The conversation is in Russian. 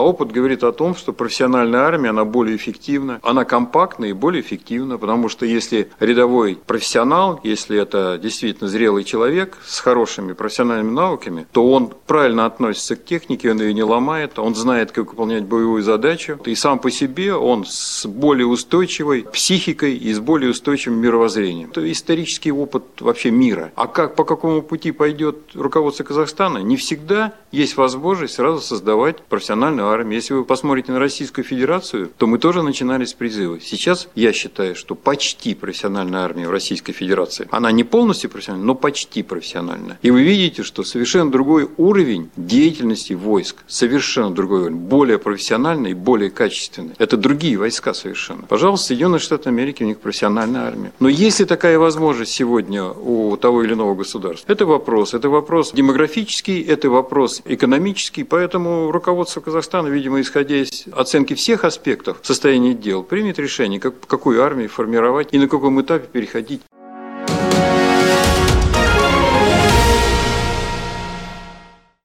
Опыт говорит о том, что профессиональная армия, она более эффективна, она компактна и более эффективна, потому что если рядовой профессионал, если это действительно зрелый человек с хорошими профессиональными навыками, то он правильно относится к технике, он ее не ломает, он знает, как выполнять боевую задачу, и сам по себе он с более устойчивой психикой и с более устойчивым мировоззрением. Это исторический опыт вообще мира. А по какому пути пойдет руководство Казахстана, не всегда есть возможность сразу создавать профессиональную армию. Если вы посмотрите на Российскую Федерацию, то мы тоже начинали с призыва. Сейчас я считаю, что почти профессиональная армия в Российской Федерации. Она не полностью профессиональная, но почти профессиональная. И вы видите, что совершенно другой уровень деятельности войск. Совершенно другой уровень. Более профессиональный и более качественный. Это другие войска совершенно. Пожалуйста, Соединенные Штаты Америки, у них профессиональная армия. Но есть ли такая возможность сегодня у того или иного государства? Это вопрос. Это вопрос демографический, это вопрос экономический. Поэтому руководство Казахстана, видимо, исходя из оценки всех аспектов состояния дел, примет решение, какую армию формировать и на каком этапе переходить.